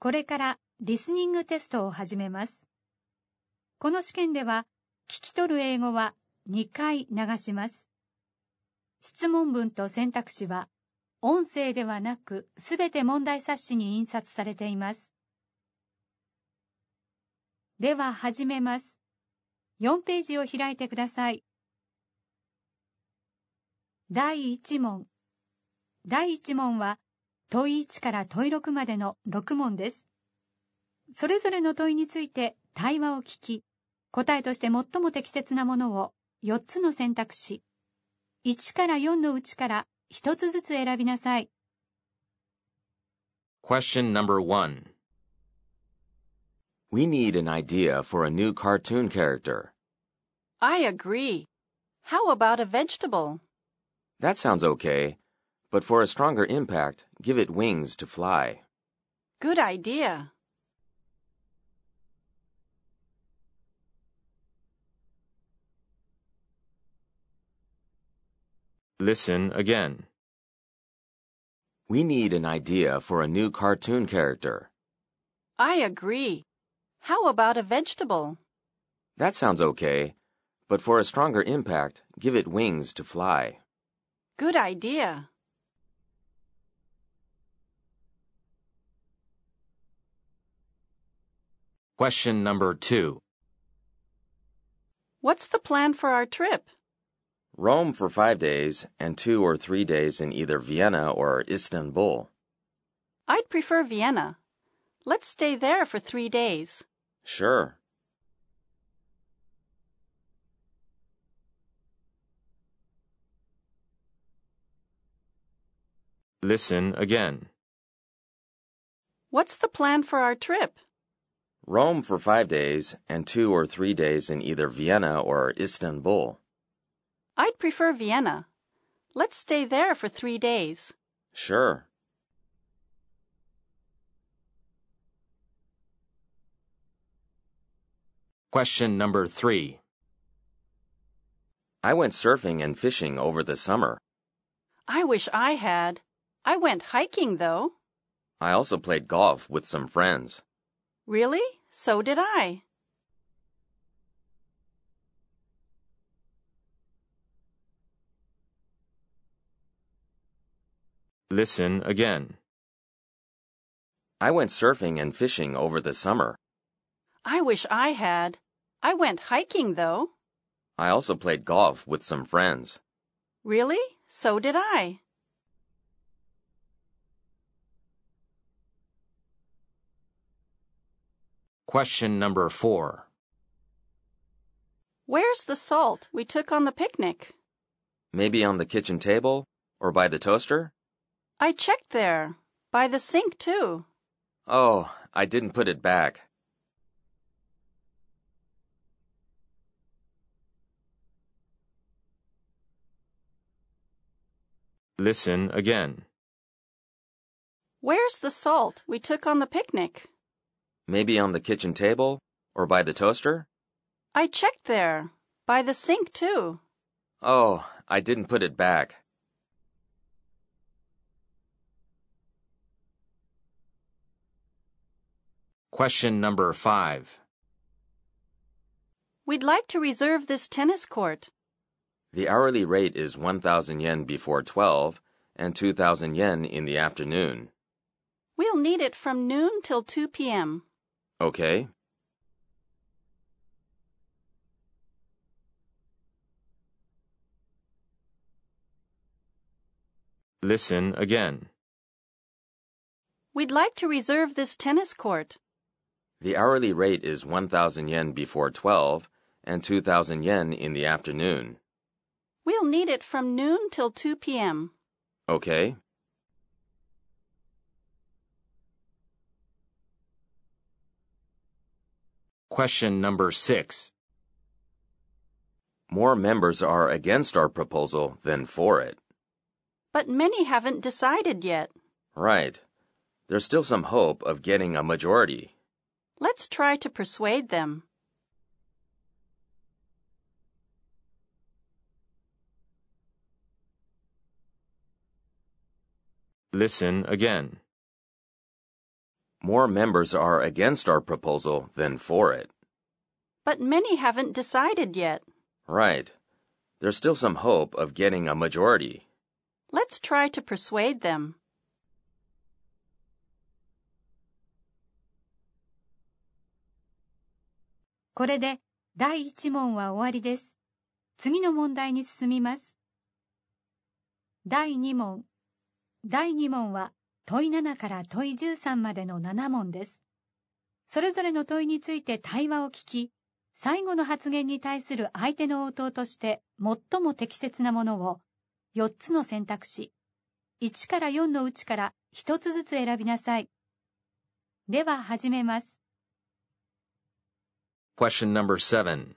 これからリスニングテストを始めます。この試験では、聞き取る英語は2回流します。質問文と選択肢は、音声ではなく、すべて問題冊子に印刷されています。では始めます。4ページを開いてください。第1問。第1問は、問1から問6までの6問です。それぞれの問いについて対話を聞き、答えとして最も適切なものを4つの選択肢、1から4のうちから1つずつ選びなさい。 Question number 1. We need an idea for a new cartoon character. I agree. How about a vegetable? That sounds okay, but for a stronger impact, give it wings to fly. Good idea. Listen again. We need an idea for a new cartoon character. I agree. How about a vegetable? That sounds okay, but for a stronger impact, give it wings to fly. Good idea. Question number 2. What's the plan for our trip? Rome for 5 days and 2 or 3 days in either Vienna or Istanbul. I'd prefer Vienna. Let's stay there for 3 days. Sure. Listen again. What's the plan for our trip? Rome for 5 days and 2 or 3 days in either Vienna or Istanbul. I'd prefer Vienna. Let's stay there for 3 days. Sure. Question number 3. I went surfing and fishing over the summer. I wish I had. I went hiking, though. I also played golf with some friends. Really? So did I. Listen again. I went surfing and fishing over the summer. I wish I had. I went hiking, though. I also played golf with some friends. Really? So did I. Question number 4. Where's the salt we took on the picnic? Maybe on the kitchen table or by the toaster? I checked there. By the sink, too. Oh, I didn't put it back. Listen again. Where's the salt we took on the picnic? Maybe on the kitchen table or by the toaster? I checked there. By the sink, too. Oh, I didn't put it back. Question number 5. We'd like to reserve this tennis court. The hourly rate is 1,000 yen before 12 and 2,000 yen in the afternoon. We'll need it from noon till 2 p.m. Okay. Listen again. We'd like to reserve this tennis court. The hourly rate is 1,000 yen before 12 and 2,000 yen in the afternoon. We'll need it from noon till 2 p.m. Okay. Question number 6. More members are against our proposal than for it. But many haven't decided yet. Right. There's still some hope of getting a majority. Let's try to persuade them. Listen again. More members are against our proposal than for it. But many haven't decided yet. Right. There's still some hope of getting a majority. Let's try to persuade them. これで第1問は終わりです。次の問題に進みます。第2問。第2問は問い7から問い13までの7問です。それぞれの問いについて対話を聞き、最後の発言に対する相手の応答として最も適切なものを4つの選択肢、1から4のうちから1つずつ選びなさい。では始めます。 Question number 7.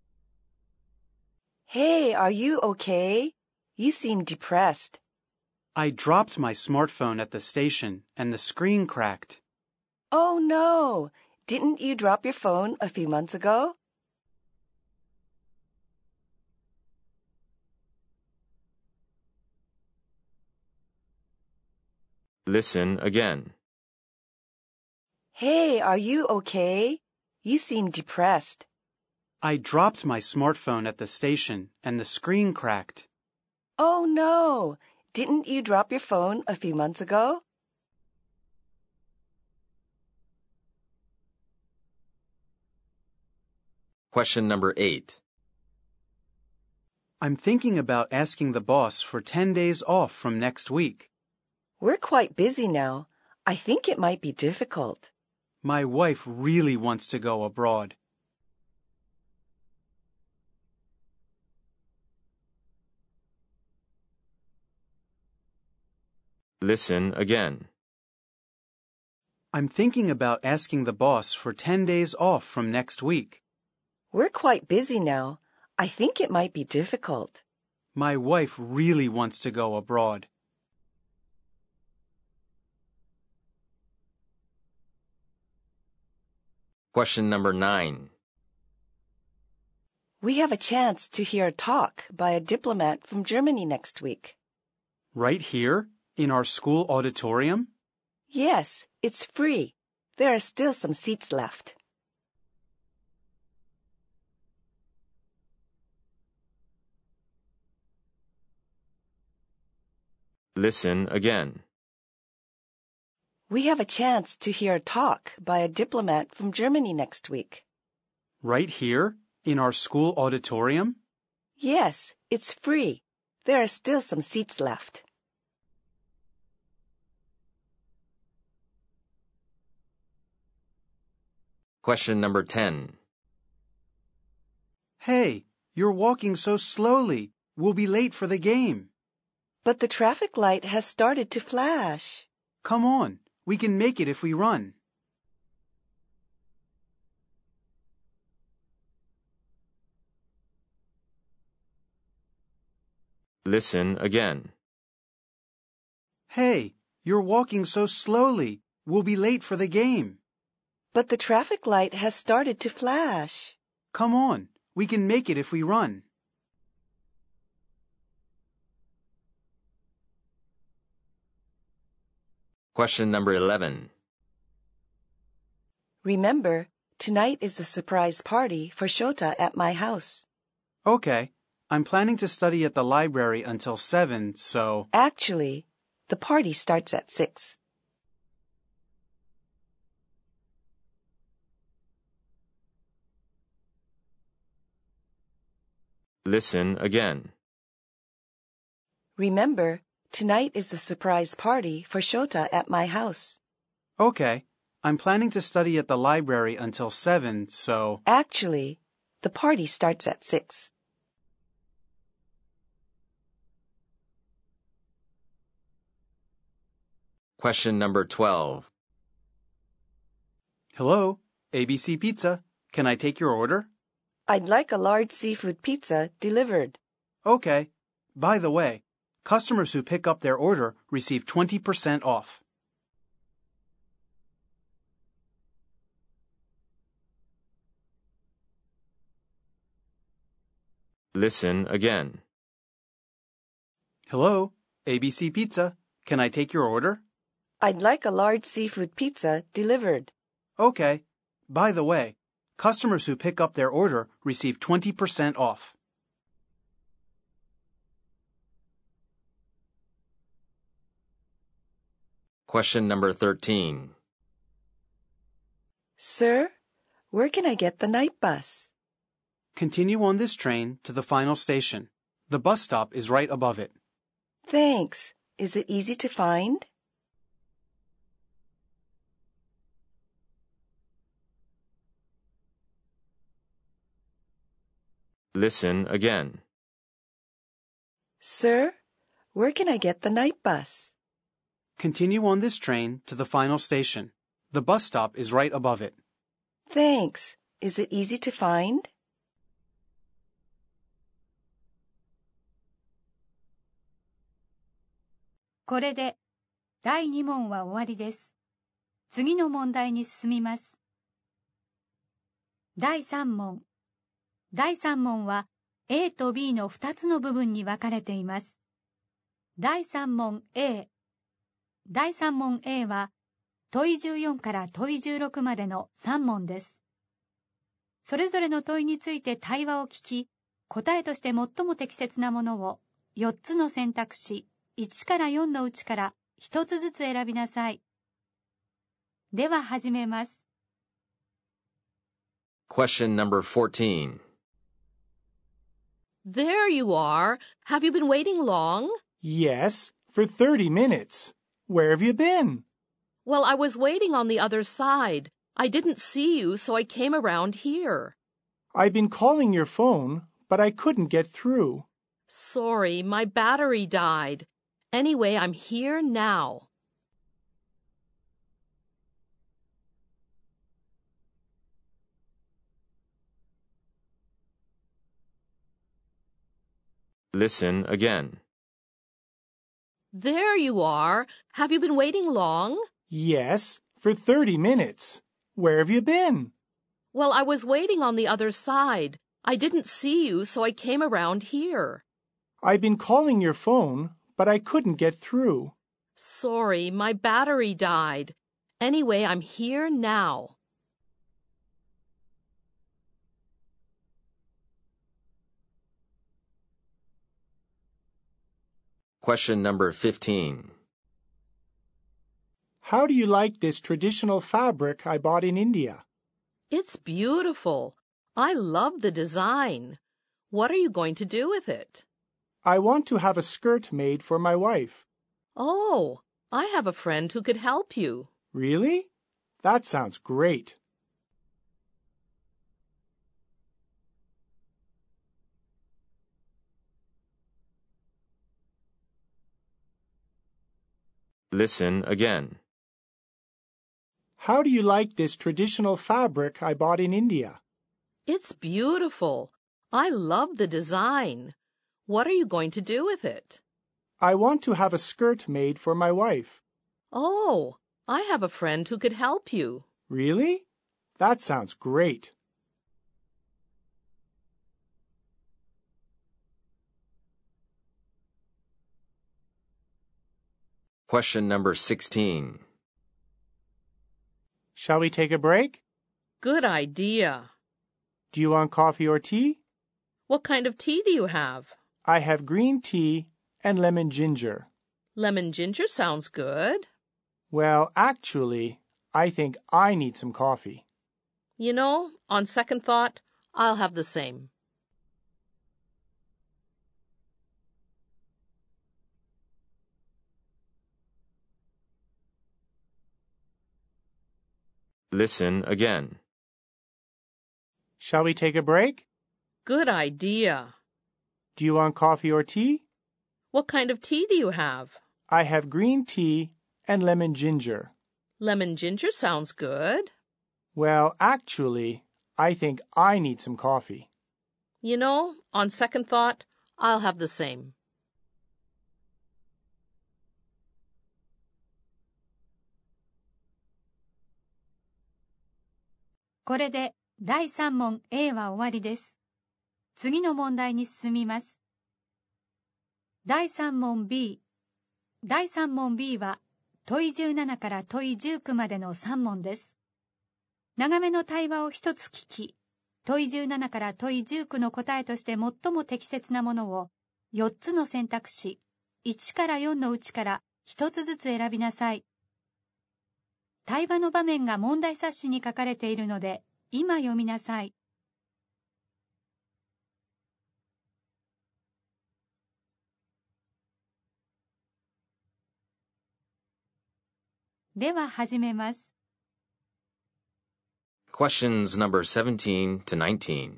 Hey, are you okay? You seem depressed. I dropped my smartphone at the station and the screen cracked. Oh no! Didn't you drop your phone a few months ago? Listen again. Hey, are you okay? You seem depressed. I dropped my smartphone at the station and the screen cracked. Oh no! Didn't you drop your phone a few months ago? Question number 8. I'm thinking about asking the boss for 10 days off from next week. We're quite busy now. I think it might be difficult. My wife really wants to go abroad. Listen again. I'm thinking about asking the boss for 10 days off from next week. We're quite busy now. I think it might be difficult. My wife really wants to go abroad. Question number 9. We have a chance to hear a talk by a diplomat from Germany next week. Right here, in our school auditorium? Yes, it's free. There are still some seats left. Listen again. We have a chance to hear a talk by a diplomat from Germany next week. Right here, in our school auditorium? Yes, it's free. There are still some seats left. Question number 10. Hey, you're walking so slowly. We'll be late for the game. But the traffic light has started to flash. Come on, we can make it if we run. Listen again. Hey, you're walking so slowly. We'll be late for the game. But the traffic light has started to flash. Come on, we can make it if we run. Question number 11. Remember, tonight is a surprise party for Shota at my house. Okay, I'm planning to study at the library until 7, so... Actually, the party starts at 6. Listen again. Remember, tonight is a surprise party for Shota at my house. Okay, I'm planning to study at the library until 7, so... Actually, the party starts at 6. Question number 12. Hello, ABC Pizza. Can I take your order? I'd like a large seafood pizza delivered. Okay. By the way, customers who pick up their order receive 20% off. Listen again. Hello, ABC Pizza. Can I take your order? I'd like a large seafood pizza delivered. Okay. By the way, customers who pick up their order receive 20% off. Question number 13. Sir, where can I get the night bus? Continue on this train to the final station. The bus stop is right above it. Thanks. Is it easy to find? Listen again. Sir, where can I get the night bus? Continue on this train to the final station. The bus stop is right above it. Thanks. Is it easy to find? これで第2問は終わりです。次の問題に進みます。第3問。第3問は A と B の2つの部分に分かれています。第3問 A。第3問 A は問い14から問い16までの3問です。それぞれの問いについて対話を聞き、答えとして最も適切なものを4つの選択肢1から4のうちから1つずつ選びなさい。では始めます。 Question number 14. There you are. Have you been waiting long? Yes, for 30 minutes. Where have you been? Well, I was waiting on the other side. I didn't see you, so I came around here. I've been calling your phone, but I couldn't get through. Sorry, my battery died. Anyway, I'm here now. Listen again. There you are. Have you been waiting long? Yes, for 30 minutes. Where have you been? Well, I was waiting on the other side. I didn't see you, so I came around here. I've been calling your phone, but I couldn't get through. Sorry, my battery died. Anyway, I'm here now. Question number 15. How do you like this traditional fabric I bought in India? It's beautiful. I love the design. What are you going to do with it? I want to have a skirt made for my wife. Oh, I have a friend who could help you. Really? That sounds great. Listen again. How do you like this traditional fabric I bought in India? It's beautiful. I love the design. What are you going to do with it? I want to have a skirt made for my wife. Oh, I have a friend who could help you. Really? That sounds great. Question number 16. Shall we take a break? Good idea. Do you want coffee or tea? What kind of tea do you have? I have green tea and lemon ginger. Lemon ginger sounds good. Well, actually, I think I need some coffee. You know, on second thought, I'll have the same. Listen again. Shall we take a break? Good idea. Do you want coffee or tea? What kind of tea do you have? I have green tea and lemon ginger. Lemon ginger sounds good. Well, actually, I think I need some coffee. You know, on second thought, I'll have the same. これで第3問 A は終わりです。次の問題に進みます。第3問 B。第3問 B は問い17から問い19までの3問です。長めの対話を一つ聞き、問い17から問い19の答えとして最も適切なものを4つの選択肢、1から4のうちから1つずつ選びなさい。対話の場面が問題冊子に書かれているので、今読みなさい。では始めます。 Questions number 17 to 19.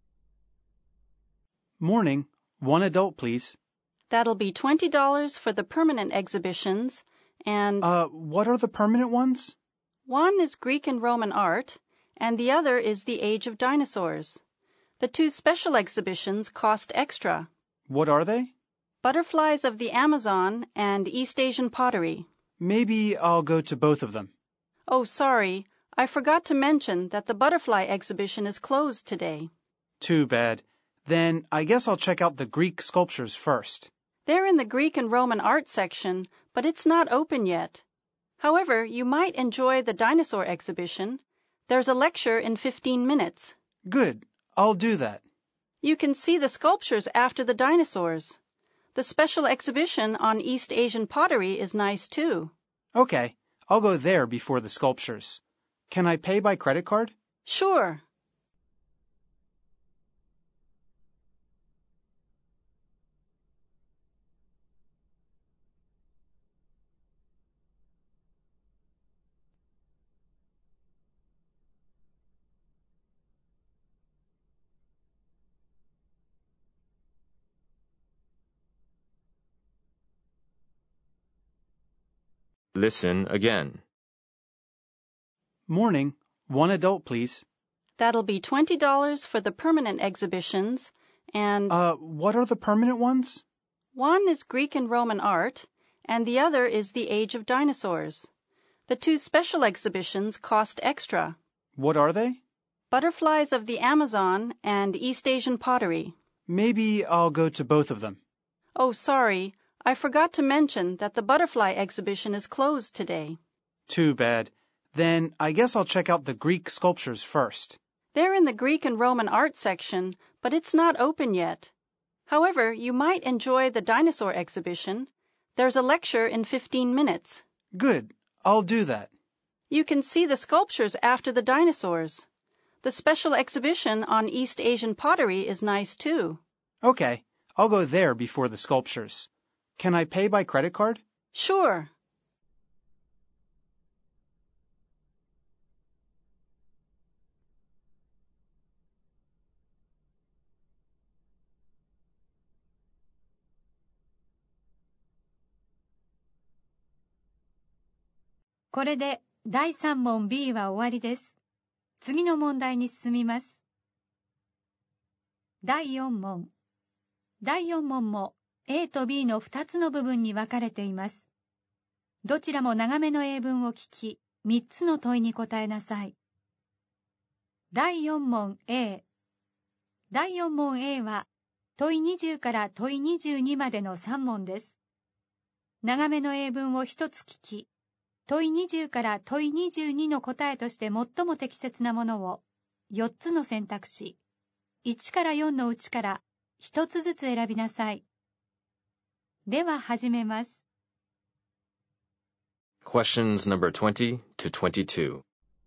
Morning. One adult, please. That'll be $20 for the permanent exhibitions, and What are the permanent ones? one is Greek and Roman art, and the other is the Age of Dinosaurs. The two special exhibitions cost extra. What are they? Butterflies of the Amazon and East Asian pottery. Maybe I'll go to both of them. Oh, sorry. I forgot to mention that the butterfly exhibition is closed today. Too bad. Then I guess I'll check out the Greek sculptures first. They're in the Greek and Roman art section, but it's not open yet. However, you might enjoy the dinosaur exhibition. There's a lecture in 15 minutes. Good. I'll do that. You can see the sculptures after the dinosaurs. The special exhibition on East Asian pottery is nice too. Okay. I'll go there before the sculptures. Can I pay by credit card? Sure. Listen again. Morning. One adult, please. That'll be $20 for the permanent exhibitions, and What are the permanent ones? one is Greek and Roman art, and the other is the Age of Dinosaurs. The two special exhibitions cost extra. What are they? Butterflies of the Amazon and East Asian pottery. Maybe I'll go to both of them. Oh, sorry. I forgot to mention that the butterfly exhibition is closed today. Too bad. Then I guess I'll check out the Greek sculptures first. They're in the Greek and Roman art section, but it's not open yet. However, you might enjoy the dinosaur exhibition. There's a lecture in 15 minutes. Good. I'll do that. You can see the sculptures after the dinosaurs. The special exhibition on East Asian pottery is nice too. Okay. I'll go there before the sculptures. Can I pay by credit card? Sure. これで第3問 B は終わりです。次の問題に進みます。第4問。第4問も A と B の2つの部分に分かれています。どちらも長めの英文を聞き、3つの問いに答えなさい。第4問 A。第4問 A は問い20から問い22までの3問です。長めの英文を1つ聞き、問い20から問い22の答えとして最も適切なものを4つの選択肢、1から4のうちから1つずつ選びなさい。では始めます。 Questions number 20 to 22.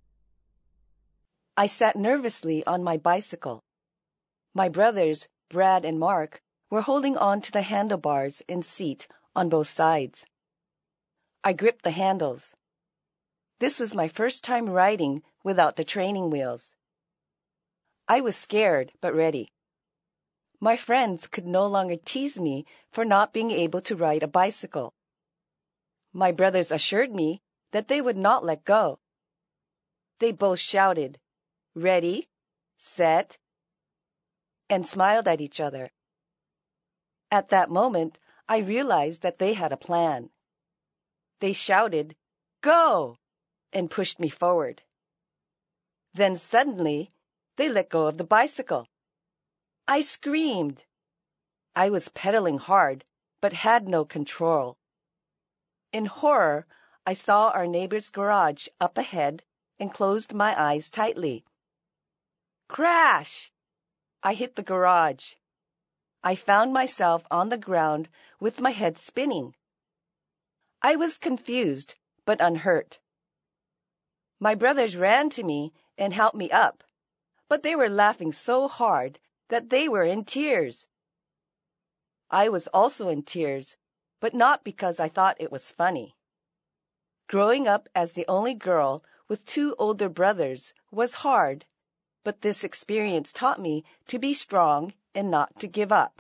I sat nervously on my bicycle. My brothers, Brad and Mark, were holding on to the handlebars and seat on both sides. I gripped the handles. This was my first time riding without the training wheels. I was scared but ready. My friends could no longer tease me for not being able to ride a bicycle. My brothers assured me that they would not let go. They both shouted, "Ready, set," and smiled at each other. At that moment, I realized that they had a plan. They shouted, "Go!" and pushed me forward. Then suddenly, they let go of the bicycle. I screamed. I was pedaling hard, but had no control. In horror, I saw our neighbor's garage up ahead and closed my eyes tightly. Crash! I hit the garage. I found myself on the ground with my head spinning. I was confused but unhurt. My brothers ran to me and helped me up, but they were laughing so hard that they were in tears. I was also in tears, but not because I thought it was funny. Growing up as the only girl with two older brothers was hard, but this experience taught me to be strong and not to give up.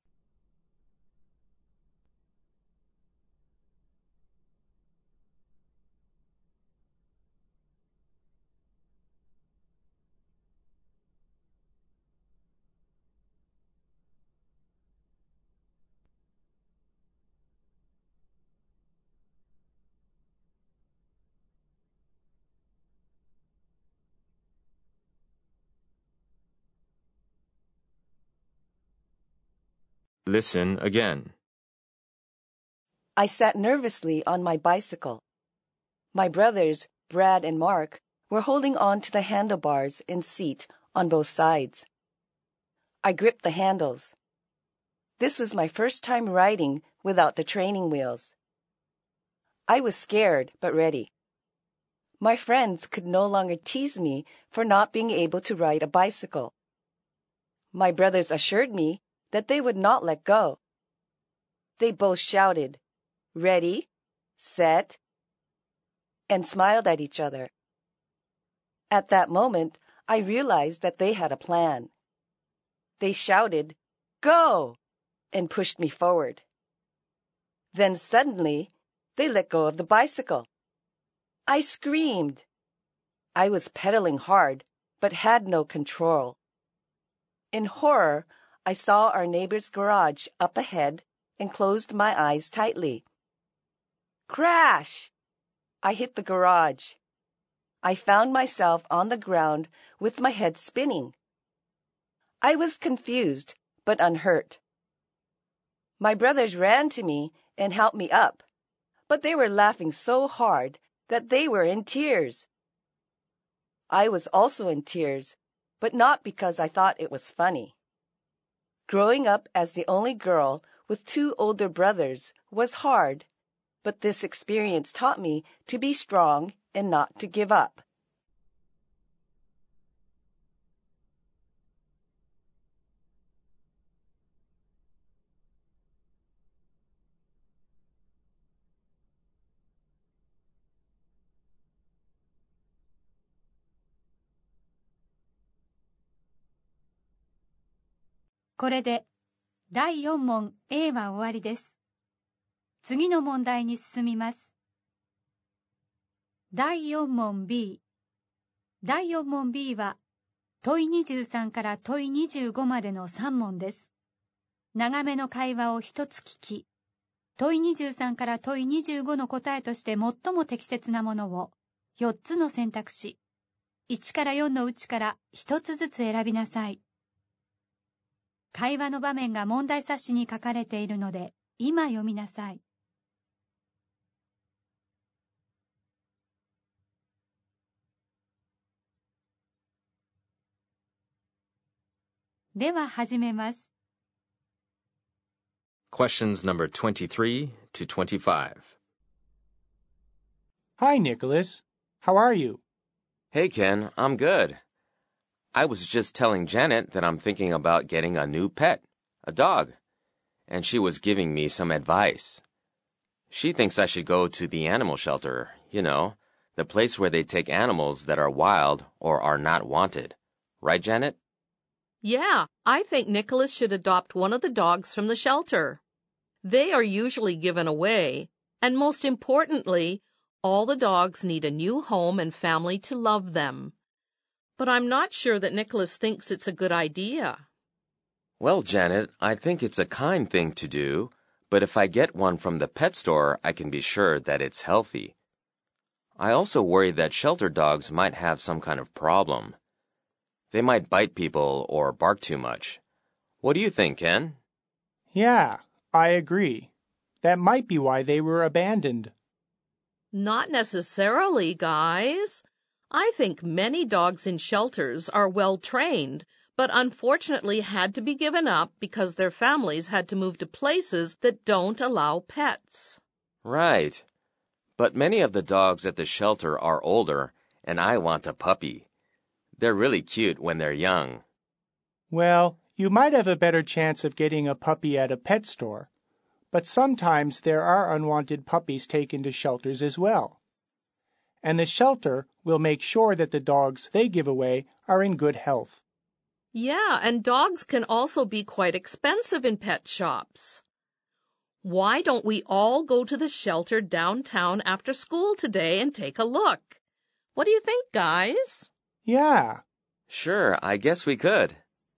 Listen again. I sat nervously on my bicycle. My brothers, Brad and Mark, were holding on to the handlebars and seat on both sides. I gripped the handles. This was my first time riding without the training wheels. I was scared but ready. My friends could no longer tease me for not being able to ride a bicycle. My brothers assured me that they would not let go. They both shouted, "Ready, set," and smiled at each other. At that moment, I realized that they had a plan. They shouted, "Go!" and pushed me forward. Then suddenly, they let go of the bicycle. I screamed. I was pedaling hard, but had no control. In horror, I saw our neighbor's garage up ahead and closed my eyes tightly. Crash! I hit the garage. I found myself on the ground with my head spinning. I was confused but unhurt. My brothers ran to me and helped me up, but they were laughing so hard that they were in tears. I was also in tears, but not because I thought it was funny. Growing up as the only girl with two older brothers was hard, but this experience taught me to be strong and not to give up. これで第4問 A は終わりです。次の問題に進みます。第4問 B。第4問 B は問い23から問い25までの3問です。長めの会話を一つ聞き、問い23から問い25の答えとして最も適切なものを4つの選択肢、1から4のうちから1つずつ選びなさい。会話の場面が問題冊子に書かれているので、今読みなさい。では始めます。 Questions number 23 to 25. Hi, Nicholas. How are you? Hey, Ken, I'm good. I was just telling Janet that I'm thinking about getting a new pet, a dog, and she was giving me some advice. She thinks I should go to the animal shelter, the place where they take animals that are wild or are not wanted. Right, Janet? Yeah, I think Nicholas should adopt one of the dogs from the shelter. They are usually given away, and most importantly, all the dogs need a new home and family to love them. But I'm not sure that Nicholas thinks it's a good idea. Well, Janet, I think it's a kind thing to do, but if I get one from the pet store, I can be sure that it's healthy. I also worry that shelter dogs might have some kind of problem. They might bite people or bark too much. What do you think, Ken? Yeah, I agree. That might be why they were abandoned. Not necessarily, guys. I think many dogs in shelters are well trained, but unfortunately had to be given up because their families had to move to places that don't allow pets. Right. But many of the dogs at the shelter are older, and I want a puppy. They're really cute when they're young. Well, you might have a better chance of getting a puppy at a pet store, but sometimes there are unwanted puppies taken to shelters as well. And the shelter will make sure that the dogs they give away are in good health. Yeah, and dogs can also be quite expensive in pet shops. Why don't we all go to the shelter downtown after school today and take a look? What do you think, guys? Yeah. Sure, I guess we could.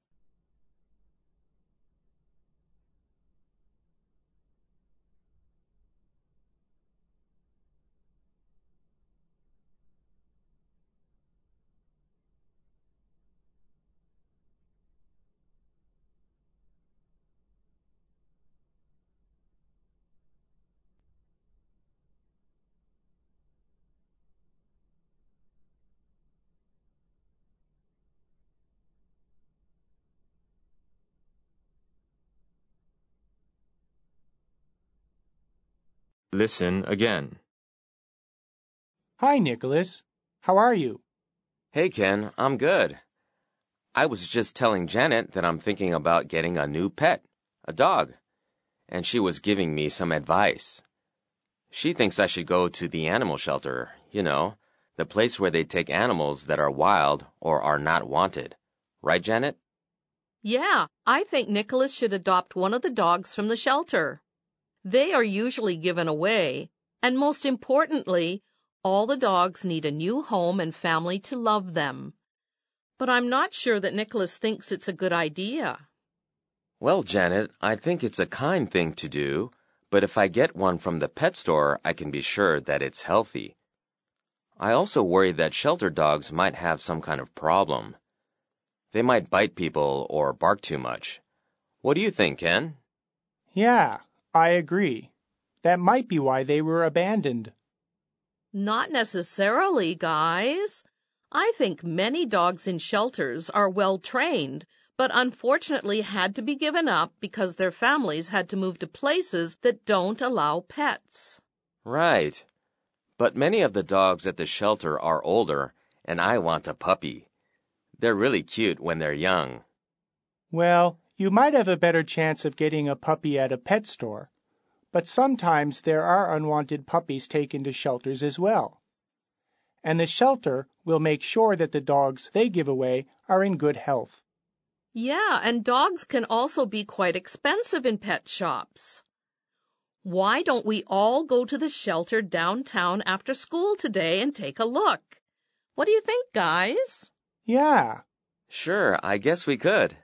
Listen again. Hi, Nicholas. How are you? Hey, Ken, I'm good. I was just telling Janet that I'm thinking about getting a new pet, a dog, and she was giving me some advice. She thinks I should go to the animal shelter, the place where they take animals that are wild or are not wanted. Right, Janet? Yeah, I think Nicholas should adopt one of the dogs from the shelter. They are usually given away, and most importantly, all the dogs need a new home and family to love them. But I'm not sure that Nicholas thinks it's a good idea. Well, Janet, I think it's a kind thing to do, but if I get one from the pet store, I can be sure that it's healthy. I also worry that shelter dogs might have some kind of problem. They might bite people or bark too much. What do you think, Ken? Yeah, I agree. That might be why they were abandoned. Not necessarily, guys. I think many dogs in shelters are well trained, but unfortunately had to be given up because their families had to move to places that don't allow pets. Right. But many of the dogs at the shelter are older, and I want a puppy. They're really cute when they're young. Well, you might have a better chance of getting a puppy at a pet store, but sometimes there are unwanted puppies taken to shelters as well. And the shelter will make sure that the dogs they give away are in good health. Yeah, and dogs can also be quite expensive in pet shops. Why don't we all go to the shelter downtown after school today and take a look? What do you think, guys? Yeah. Sure, I guess we could.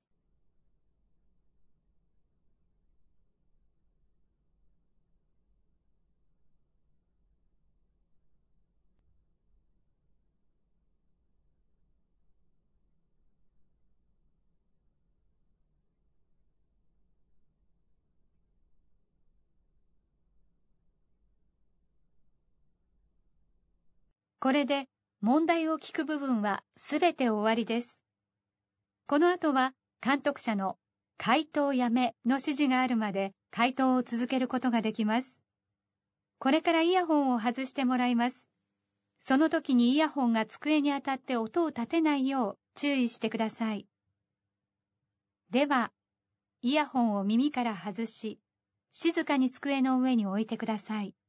これで問題を聞く部分はすべて終わりです。この後は監督者の回答やめの指示があるまで回答を続けることができます。これからイヤホンを外してもらいます。その時にイヤホンが机に当たって音を立てないよう注意してください。では、イヤホンを耳から外し、静かに机の上に置いてください。